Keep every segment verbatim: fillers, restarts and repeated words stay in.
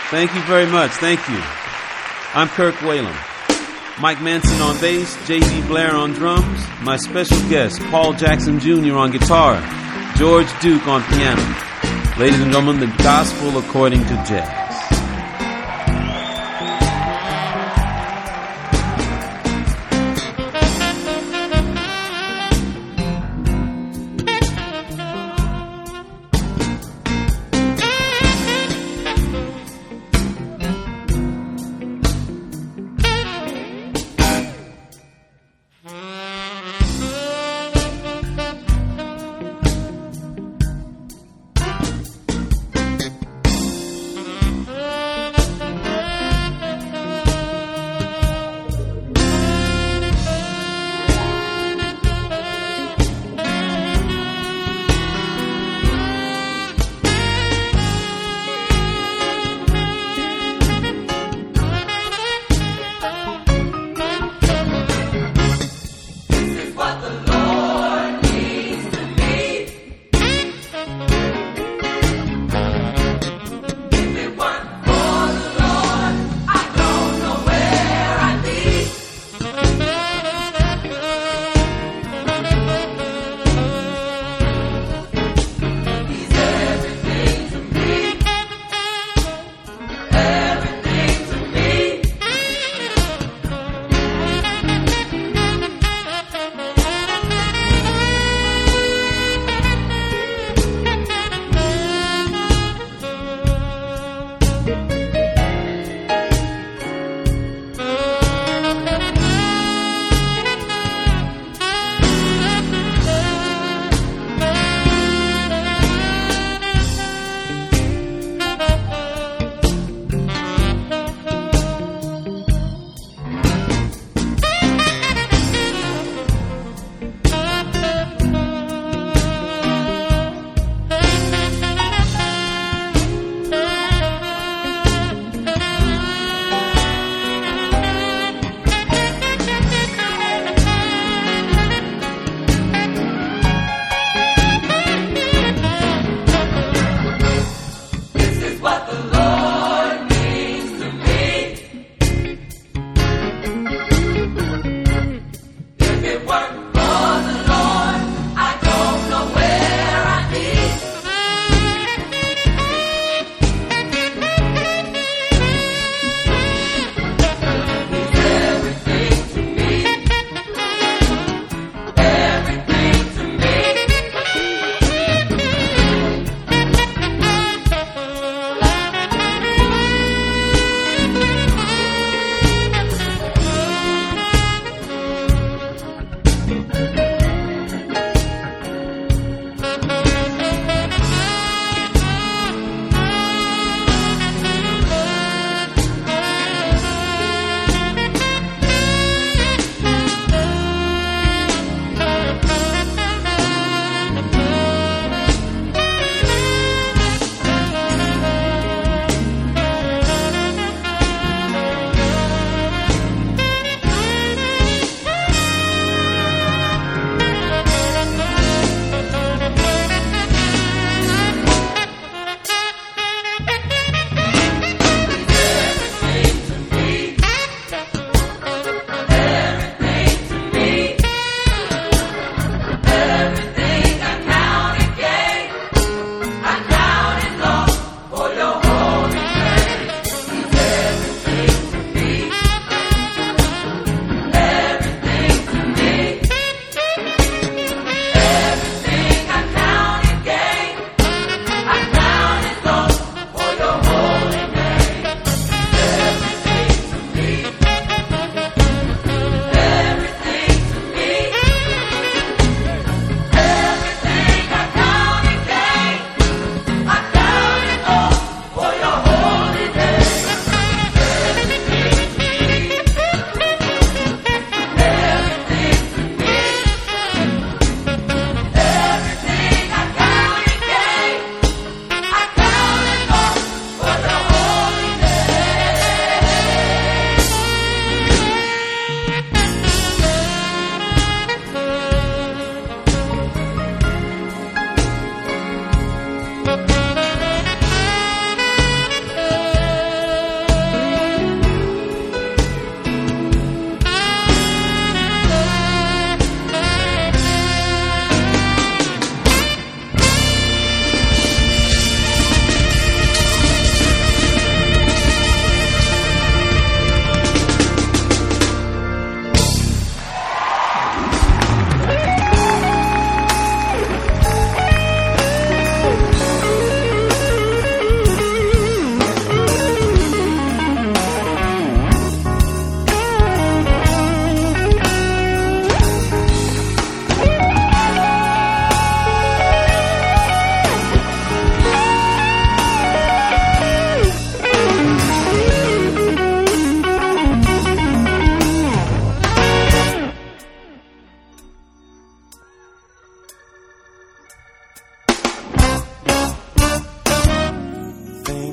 Thank you very much. Thank you. I'm Kirk Whalum. Mike Manson on bass, J D Blair on drums, my special guest, Paul Jackson Junior on guitar, George Duke on piano. Ladies and gentlemen, the gospel according to jazz.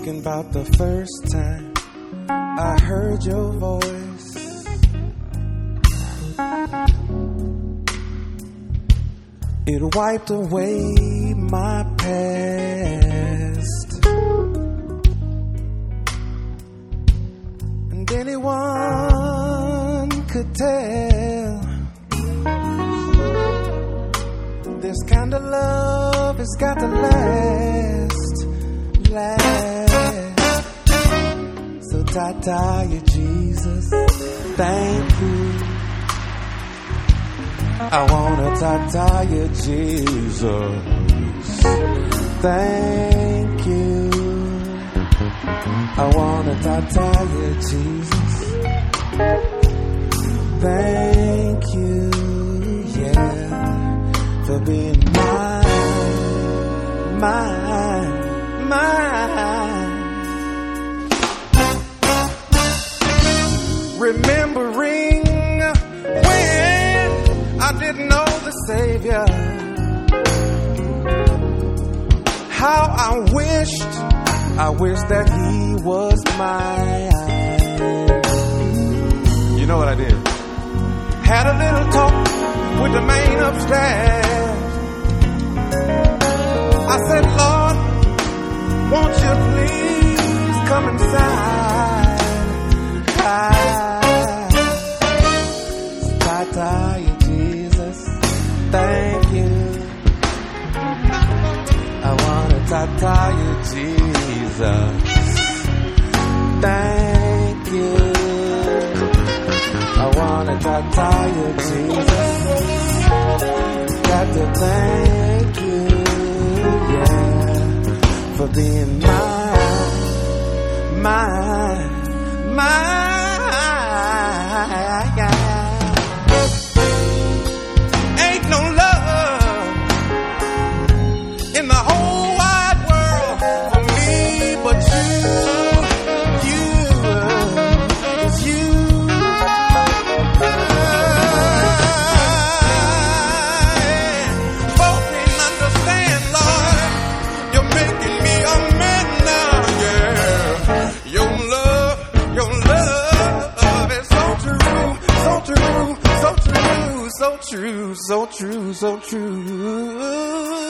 thinking about the first time I heard your voice. It wiped away my past, and anyone could tell this kind of love has got to last, last. So ta-ta, you Jesus, thank you. I wanna ta-ta you, Jesus. Thank you. I wanna ta-ta you, Jesus. Thank you, yeah, for being mine, mine, mine. Remembering when I didn't know the Savior, how I wished, I wished that He was mine. You know what I did? Had a little talk with the man upstairs. I said, Lord, won't you please come inside? Ta-ta, you Jesus, thank you. I wanna ta-ta you, Jesus. Thank you. I wanna ta-ta you, Jesus. Got to thank you, yeah, for being mine, mine, mine. Ain't no love in the whole wide world for me but you, you, it's you. Folk can't understand, Lord, you're making me a man now, yeah. Your love, your love is so true, so true, so true, so true, so true, so true.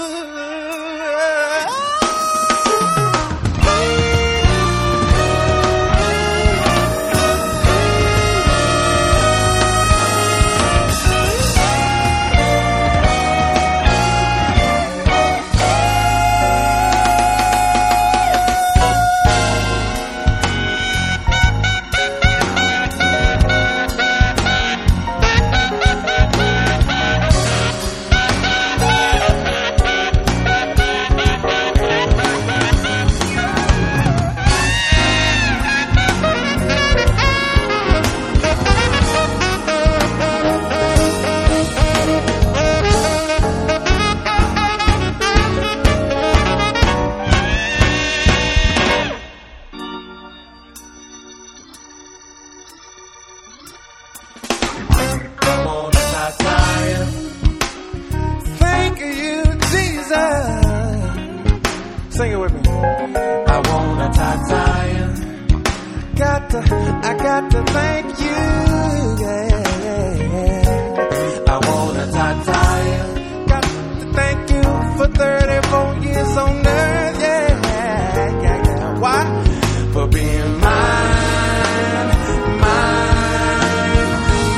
Thank you, Jesus. Sing it with me. I wanna ta-ta you. Got to, I got to thank you, yeah, yeah. I wanna ta-ta you. Got to thank you for thirty-four years on earth, yeah, yeah, yeah. Why? For being mine, mine,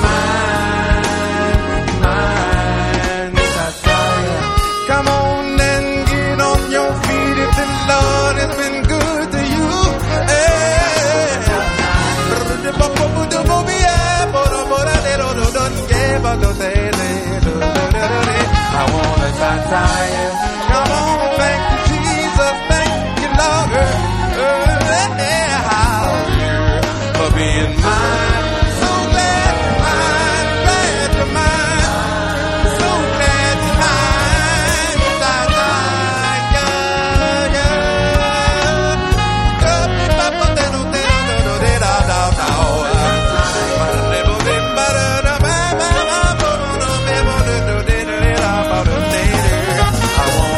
mine, mine. Ta-ta you. Come on and get on your feet if the Lord has been good to you. Hey. I wanna ta-ta you. Come on, thank you, Jesus, thank you, Lord, yeah, for being mine. So glad you're mine, glad you're mine. So glad you're mine. Ta-ta, yeah, yeah. I want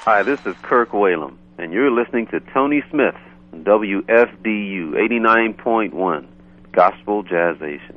Hi, this is Kirk Whalum, and you're listening to Tony Smith, W F D U eighty-nine point one, Gospel Jazzation.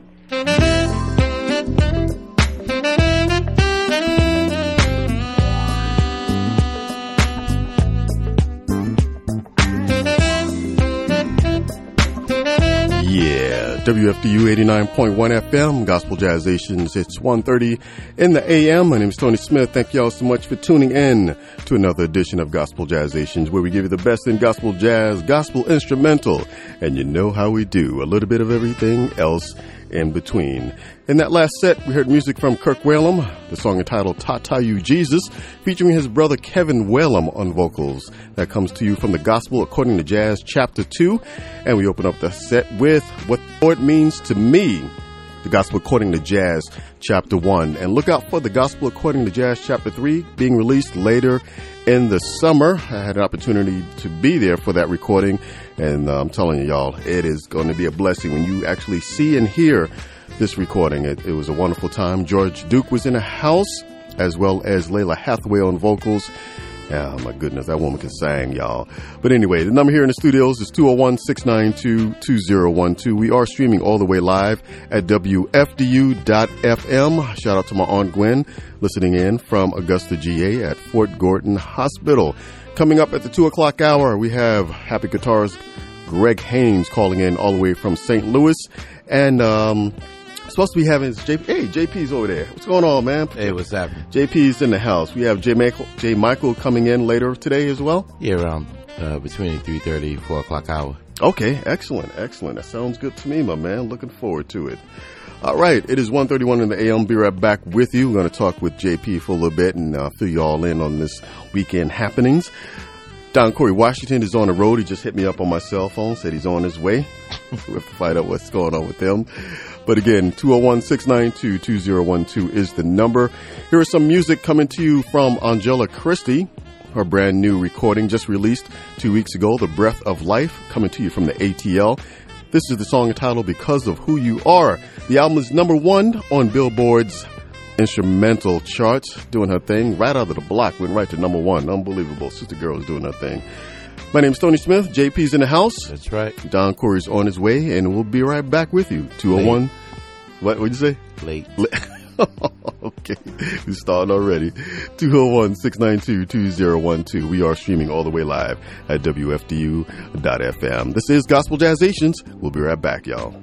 Yeah, W F D U eighty-nine point one F M, Gospel Jazzations. It's one thirty in the A M. My name is Tony Smith. Thank y'all so much for tuning in to another edition of Gospel Jazzations, where we give you the best in gospel jazz, gospel instrumental, and you know how we do, a little bit of everything else in between. In that last set, we heard music from Kirk Whalum, the song entitled Tata You Jesus, featuring his brother Kevin Whalum on vocals. That comes to you from the Gospel According to Jazz, Chapter two. And we open up the set with What the Lord Means to Me, the Gospel According to Jazz, Chapter one. And look out for the Gospel According to Jazz, Chapter three, being released later in the summer. I had an opportunity to be there for that recording, and uh, I'm telling you, y'all, it is going to be a blessing when you actually see and hear this recording. It, it was a wonderful time. George Duke was in the house, as well as Layla Hathaway on vocals. Oh, my goodness, that woman can sing, y'all. But anyway, the number here in the studios is two oh one, six nine two, two oh one two. We are streaming all the way live at W F D U dot F M. Shout out to my Aunt Gwen, listening in from Augusta, G A at Fort Gordon Hospital. Coming up at the two o'clock hour, we have Happy Guitars Greg Haynes calling in all the way from Saint Louis. And, um... supposed to be having J P. Hey, J P's over there. What's going on, man? Hey, what's happening? J P's in the house. We have J Michael, J Michael coming in later today as well. Yeah, around uh, between three thirty, four o'clock hour. Okay, excellent, excellent. That sounds good to me, my man. Looking forward to it. All right, it is one thirty-one in the A M. Be right back with you. We're going to talk with J P for a little bit and uh, fill you all in on this weekend happenings. Don Corey Washington is on the road. He just hit me up on my cell phone, said he's on his way. We have to find out what's going on with him. But again, two oh one, six nine two, two oh one two is the number. Here is some music coming to you from Angela Christie. Her brand new recording just released two weeks ago, The Breath of Life, coming to you from the A T L. This is the song entitled Because of Who You Are. The album is number one on Billboard's instrumental charts, doing her thing right out of the block, went right to number one. Unbelievable. Sister Girl is doing her thing. My name is Tony Smith. J P's in the house. That's right. Don Corey's on his way, and we'll be right back with you. two oh one. Late. What would you say? Late. Okay. We're starting already. two oh one, six nine two, two oh one two. We are streaming all the way live at W F D U dot F M. This is Gospel Jazzations. We'll be right back, y'all.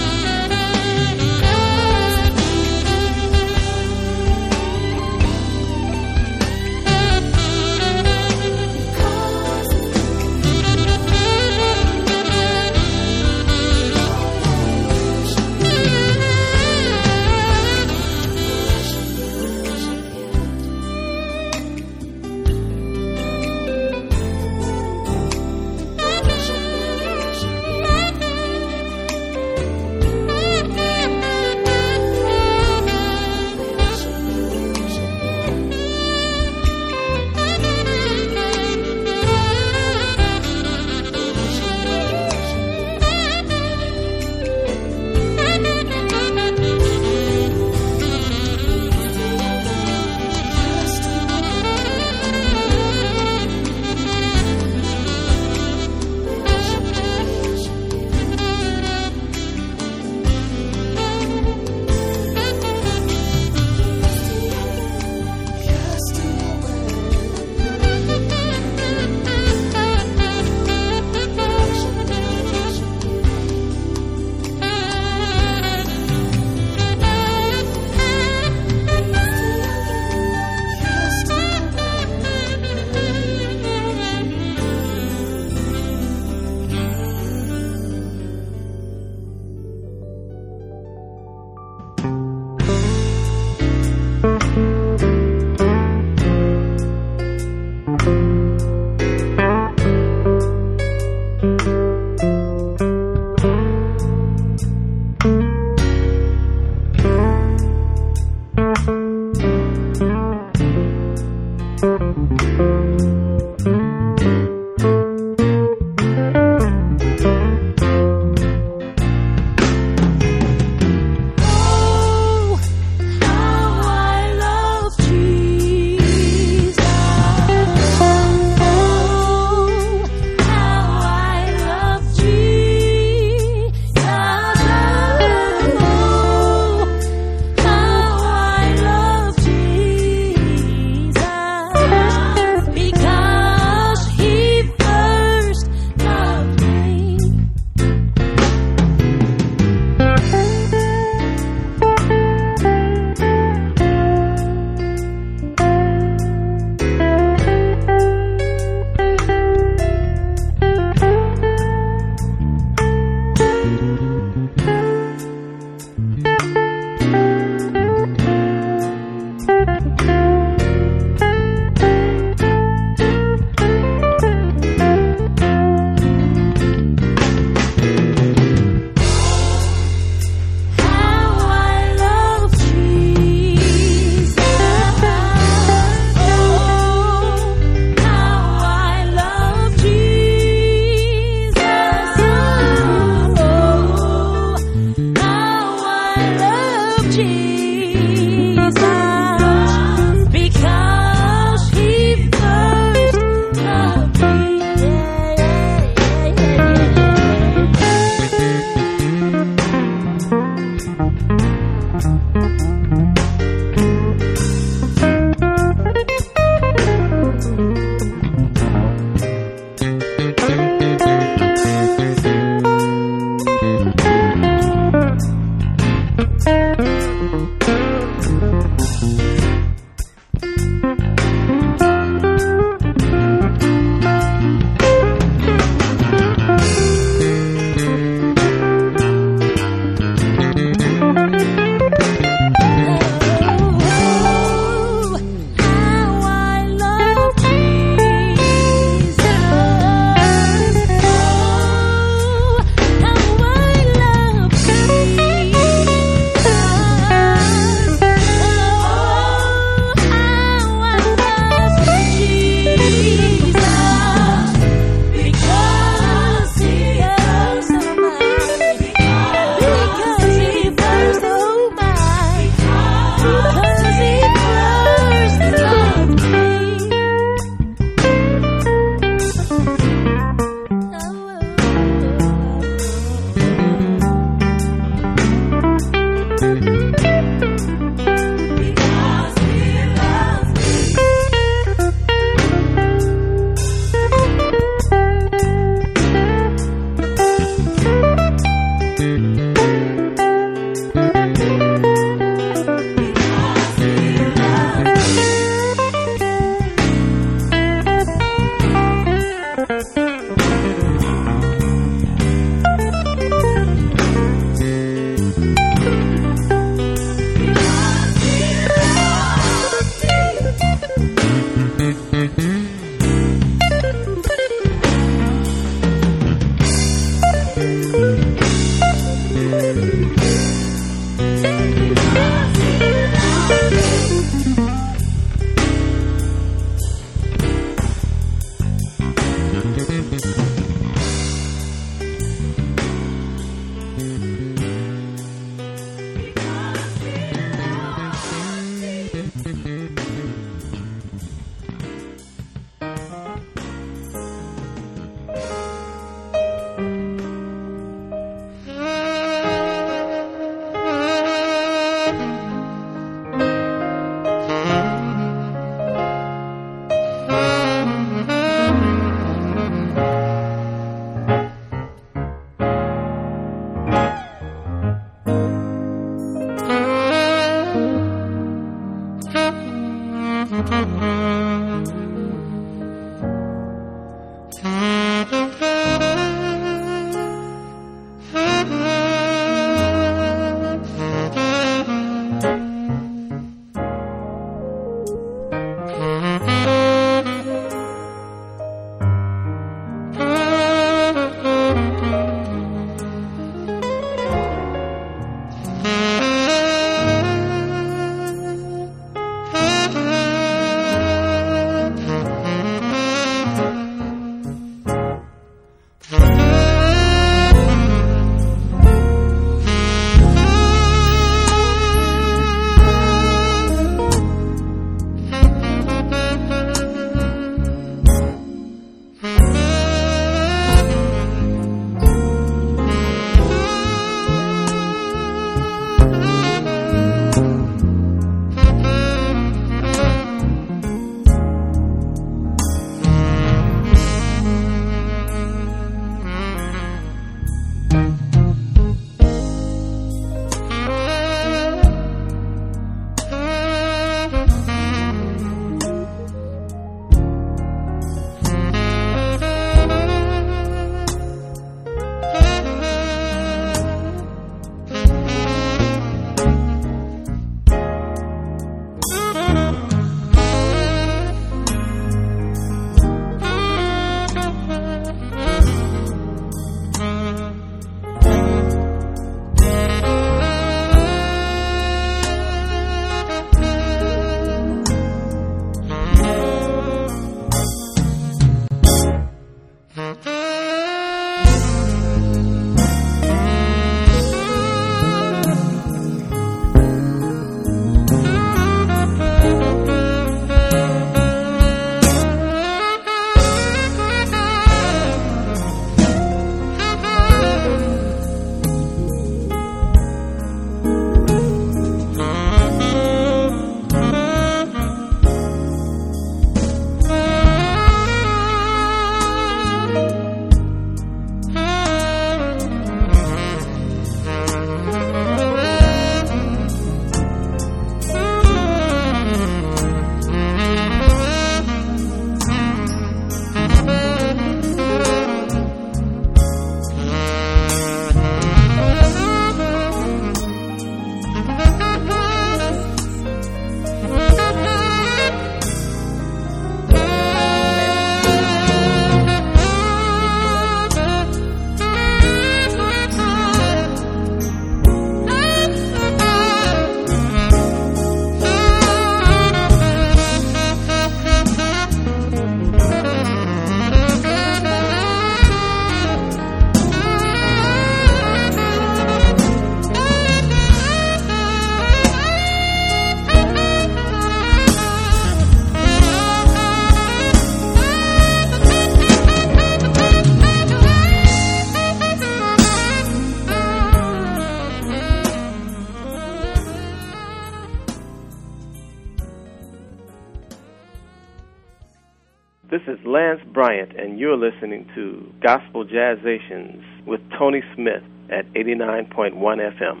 Lance Bryant, and you're listening to Gospel Jazzations with Tony Smith at eighty-nine point one F M.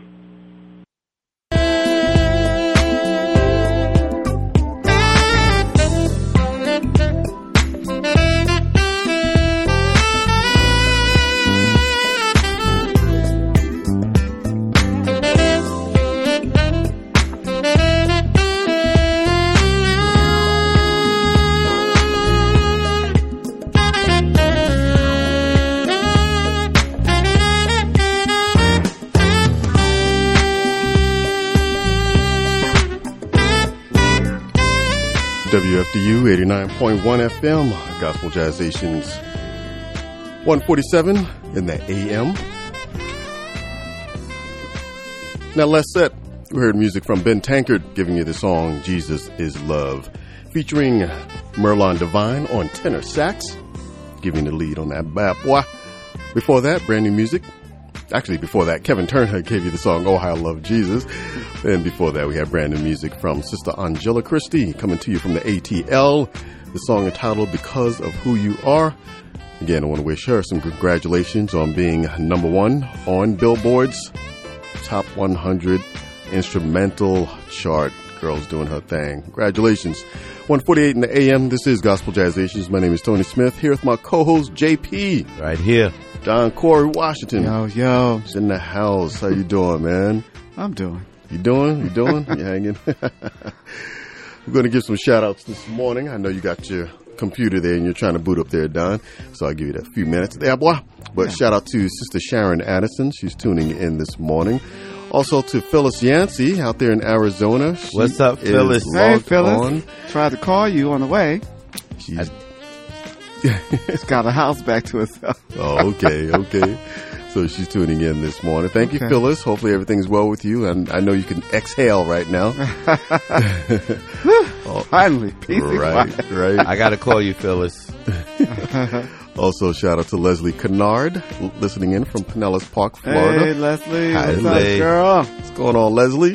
W F D U eighty-nine point one F M, Gospel Jazzations, one forty-seven in the A M. Now, last set, we heard music from Ben Tankard giving you the song Jesus is Love, featuring Merlon Divine on tenor sax, giving the lead on that bad boy. Before that, brand new music. Actually, before that, Kevin Turner gave you the song Oh, How I Love Jesus. And before that, we had brand new music from Sister Angela Christie coming to you from the A T L. The song entitled Because of Who You Are. Again, I want to wish her some congratulations on being number one on Billboard's Top one hundred Instrumental Chart. Girl's doing her thing. Congratulations. one forty-eight in the A M. This is Gospel Jazzations. My name is Tony Smith. Here with my co-host, J P. Right here. Don Corey Washington. Yo, yo. He's in the house. How you doing, man? I'm doing. You doing? You doing? You hanging? We're going to give some shout-outs this morning. I know you got your computer there and you're trying to boot up there, Don. So I'll give you that few minutes there, boy. But yeah. Shout out to Sister Sharon Addison. She's tuning in this morning. Also to Phyllis Yancey out there in Arizona. She What's up, Phyllis? Hey, Phyllis. On. Tried to call you on the way. She's... I- It's got a house back to herself. Oh, okay, okay. So she's tuning in this morning. Thank okay. you, Phyllis. Hopefully everything's well with you. And I know you can exhale right now. oh, Finally, peace. Right, right. I got to call you, Phyllis. Also, shout out to Leslie Kennard, listening in from Pinellas Park, Florida. Hey, Leslie. Hi, What's Leslie. up, girl? What's going on, Leslie?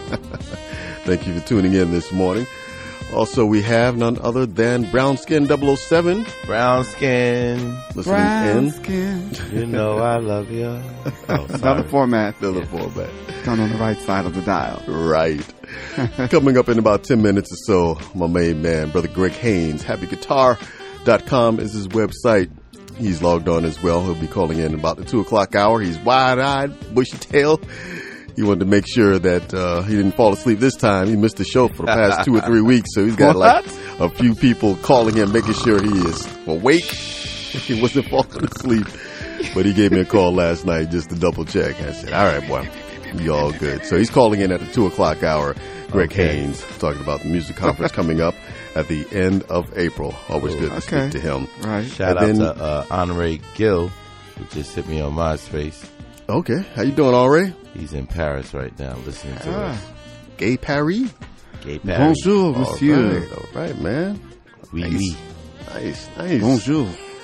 Thank you for tuning in this morning. Also, we have none other than Brown Skin double oh seven. Brown Skin. Listening Brown in. Skin. You know I love you. Oh, Another format. Another format. Done on the right side of the dial. Right. Coming up in about ten minutes or so, my main man, Brother Greg Haynes, happy guitar dot com is his website. He's logged on as well. He'll be calling in about the two o'clock hour. He's wide-eyed, bushy-tailed. He wanted to make sure that uh, he didn't fall asleep this time. He missed the show for the past two or three weeks, so he's got what? like a few people calling him, making sure he is awake. He wasn't falling asleep, but he gave me a call last night just to double check. I said, "All right, boy, you all good." So he's calling in at the two o'clock hour. Greg okay. Haynes talking about the music conference coming up at the end of April. Always good to okay. speak to him. Right. Shout and out then, to uh, Honore Gill, who just hit me on MySpace. Okay, how you doing, Henri? He's in Paris right now listening to ah. us. Gay Paris? Gay Paris. Bonjour, monsieur. All right, all right, man. Oui, nice. oui. Nice, nice. Bonjour.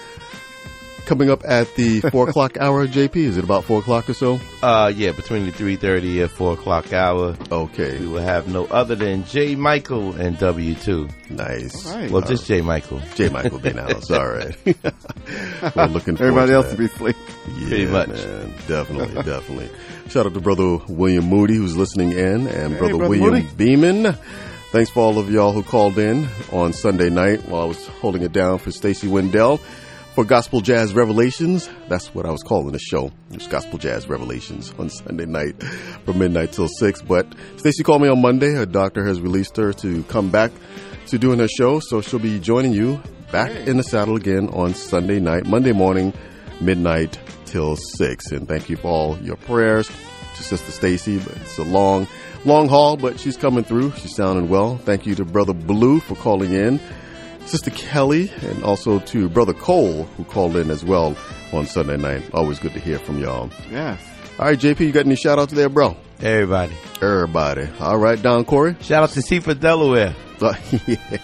Coming up at the four o'clock hour, J P, is it about four o'clock or so? Uh, yeah, between the three thirty and four o'clock hour. Okay. We will have no other than J. Michael and W two. Nice. All right. Well, just J. Michael. J. Michael be in the house. All right. We're looking forward Everybody to else that. will be asleep. Yeah, Pretty much. Man, definitely, definitely. Shout out to Brother William Moody, who's listening in, and Hey, Brother, Brother William Moody. Beeman. Thanks for all of y'all who called in on Sunday night while I was holding it down for Stacy Wendell for Gospel Jazz Revelations. That's what I was calling the show. It was Gospel Jazz Revelations on Sunday night from midnight till six. But Stacy called me on Monday. Her doctor has released her to come back to doing her show, so she'll be joining you back in the saddle again on Sunday night, Monday morning, midnight till six. And thank you for all your prayers to Sister Stacy. But it's a long, long haul, but she's coming through. She's sounding well. Thank you to Brother Blue for calling in, Sister Kelly, and also to Brother Cole, who called in as well on Sunday night. Always good to hear from y'all. Yes. All right, J P, you got any shout-outs there, bro? Everybody. Everybody. All right, Don Corey? Shout out to Seaford, Delaware. Uh, yeah.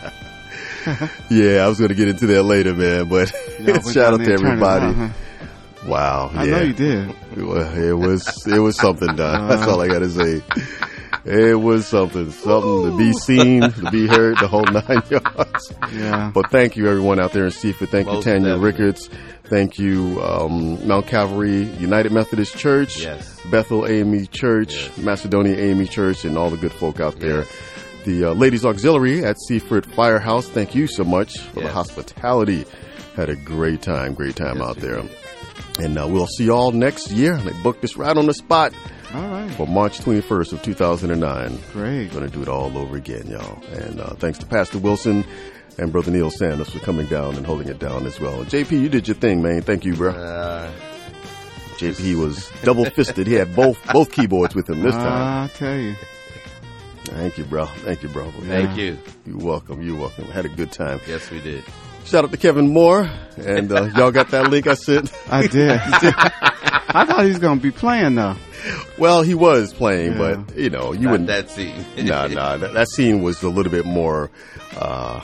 yeah, I was going to get into that later, man, but shout out to everybody. Out, huh? Wow. I yeah. know you did. It was, it was, it was something, Don. That's all I got to say. It was something, something to be seen, to be heard, the whole nine yards. Yeah. But thank you, everyone out there in Seaford. Thank Most you, Tanya definitely. Ricketts. Thank you, um, Mount Calvary United Methodist Church, Yes. Bethel A M E Church, Yes. Macedonia A M E Church, and all the good folk out there. Yes. The uh, Ladies Auxiliary at Seaford Firehouse. Thank you so much for the Yes. hospitality. Had a great time, great time Yes, out we there. did. And uh, we'll see you all next year. They booked us right on the spot All right. for March twenty-first of two thousand nine. Great. Going to do it all over again, y'all. And uh, thanks to Pastor Wilson and Brother Neil Sanders for coming down and holding it down as well. J P, you did your thing, man. Thank you, bro. Uh, J P was double fisted. He had both both keyboards with him this time. I tell you. Thank you, bro. Thank you, bro. Thank you. You're welcome. You're welcome. Had a good time. Yes, we did. Shout out to Kevin Moore. And uh, y'all got that link I sent? I did. I thought he was going to be playing, though. Well, he was playing, Yeah. but, you know, you Not wouldn't. that scene. Nah, nah. That, that scene was a little bit more uh,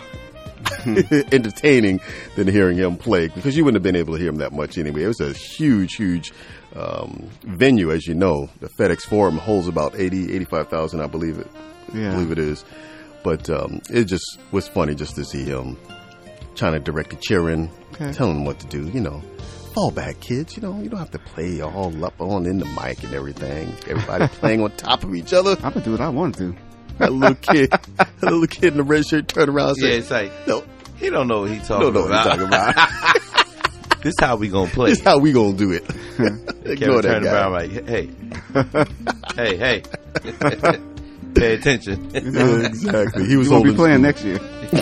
entertaining than hearing him play because you wouldn't have been able to hear him that much anyway. It was a huge, huge um, venue, as you know. The FedEx Forum holds about eighty, eighty-five thousand, I believe it. Yeah. I believe it is. But um, it just was funny just to see him trying to direct the cheering, Okay. telling them what to do, you know. Fall back, kids. You know, you don't have to play all up on in the mic and everything. Everybody playing on top of each other. I could do what I want to do. That little kid, that little kid in the red shirt turned around and Yeah, said, it's like, no, he don't know what he's no, talking no, what about. he's talking about. This how we gonna play. This is how we gonna do it. Kevin Ignore that turned guy. around like, hey, hey, hey, pay attention. You know, Exactly. He was you won't be holding playing school.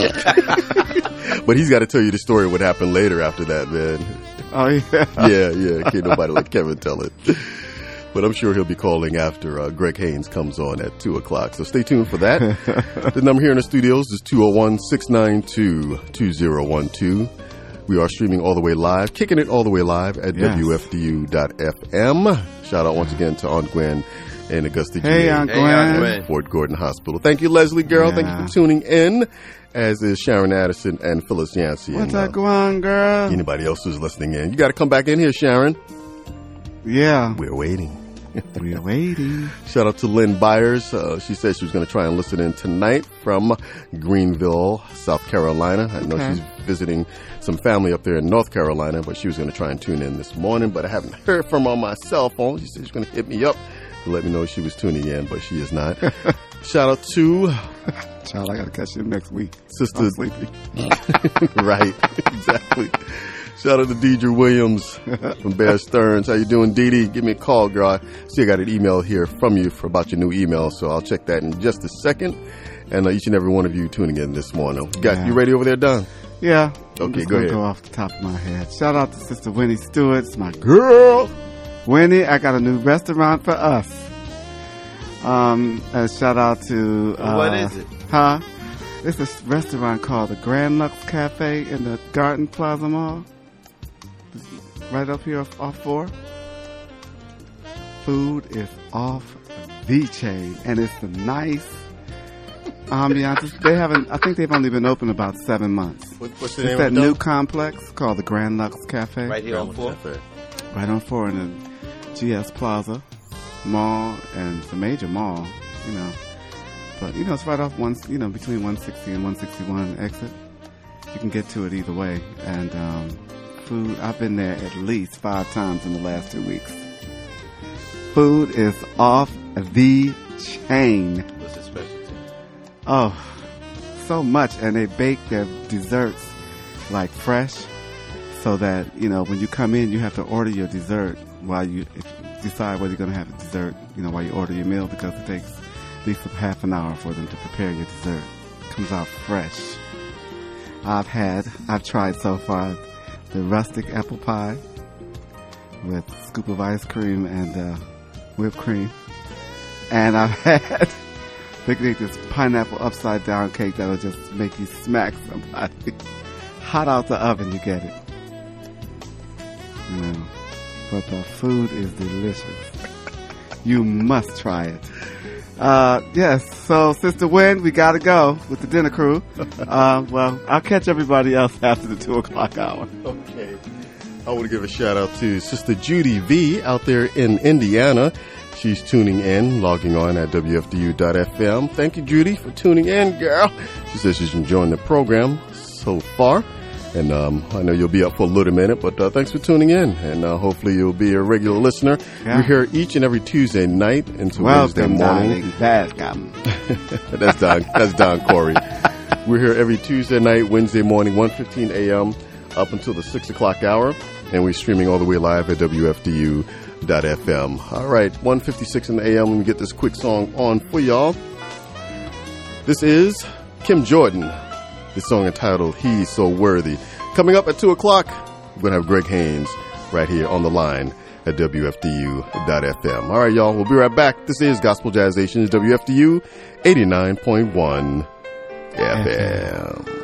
next year. But he's got to tell you the story of what happened later after that, man. Oh, yeah. Yeah, yeah. Can't nobody let Kevin tell it. But I'm sure he'll be calling after uh, Greg Haynes comes on at two o'clock. So stay tuned for that. The number here in the studios is two oh one, six nine two, two oh one two. We are streaming all the way live, kicking it all the way live at Yes. W F D U dot F M. Shout out once again to Aunt Gwen and Augusta Hey, G A Aunt Hey, Aunt Gwen. Gwen. Fort Gordon Hospital. Thank you, Leslie Girl. Thank you Yeah. for tuning in, as is Sharon Addison and Phyllis Yancey. What's and, up, Gwen, girl? anybody else who's listening in. You got to come back in here, Sharon. Yeah. We're waiting. We're waiting. Shout out to Lynn Byers. Uh, she said she was going to try and listen in tonight from Greenville, South Carolina. I know Okay. she's visiting some family up there in North Carolina, but she was going to try and tune in this morning, but I haven't heard from her on my cell phone. She said she's going to hit me up to let me know she was tuning in, but she is not. Shout out to Child, I got to catch you next week. Sister. I'm sleepy. Right, exactly. Shout out to Deidre Williams from Bear Stearns. How you doing, Dee Dee? Give me a call, girl. I see I got an email here from you for about your new email, so I'll check that in just a second. And uh, each and every one of you tuning in this morning. Got Yeah. you ready over there, Don? Yeah. I'm Okay, just go gonna ahead. Go off the top of my head. Shout out to Sister Winnie Stewart. It's my girl. Winnie, I got a new restaurant for us. Um, and shout out to uh, What is it? Huh? It's a restaurant called the Grand Lux Cafe in the Garden Plaza Mall. Right up here off, off four. Food is off the chain, and it's the nice ambiance. They haven't. I think they've only been open about seven months. What, what's the It's name that of the new dog? complex called the Grand Lux Cafe. Right here on four. Right on four in the G S Plaza Mall, and it's a major mall, you know. But, you know, it's right off one, you know, between one sixty and one sixty-one exit. You can get to it either way. And um, food, I've been there at least five times in the last two weeks. Food is off the chain. What's the specialty? Oh, so much. And they bake their desserts like fresh, so that, you know, when you come in, you have to order your dessert while you if you decide whether you're going to have a dessert, you know, while you order your meal, because it takes at least a half an hour for them to prepare your dessert. It comes out fresh. I've had, I've tried so far the rustic apple pie with a scoop of ice cream and uh, whipped cream. And I've had They make this pineapple upside down cake that'll just make you smack somebody. Hot out the oven, you get it. You know, but the food is delicious. You must try it. Uh, yes, so Sister Wynn, we gotta go with the dinner crew. Uh, well, I'll catch everybody else after the two o'clock hour. Okay. I want to give a shout out to Sister Judy V out there in Indiana. she's tuning in, logging on at W F D U dot F M. Thank you, Judy, for tuning in, girl. She says she's enjoying the program so far. And um, I know you'll be up for a little minute, but uh, thanks for tuning in. And uh, hopefully you'll be a regular listener. Yeah. We're here each and every Tuesday night into Wednesday morning. Welcome. That's Don. That's Don Corey. We're here every Tuesday night, Wednesday morning, one fifteen a.m. up until the six o'clock hour. And we're streaming all the way live at W F D U dot F M. All right, one fifty-six in the a m. Let me get this quick song on for y'all. This is Kim Jordan. This song entitled He's So Worthy. Coming up at two o'clock, we're going to have Greg Haynes right here on the line at W F D U dot F M. All right, y'all, we'll be right back. This is Gospel Jazz Nation's W F D U eighty-nine point one F M.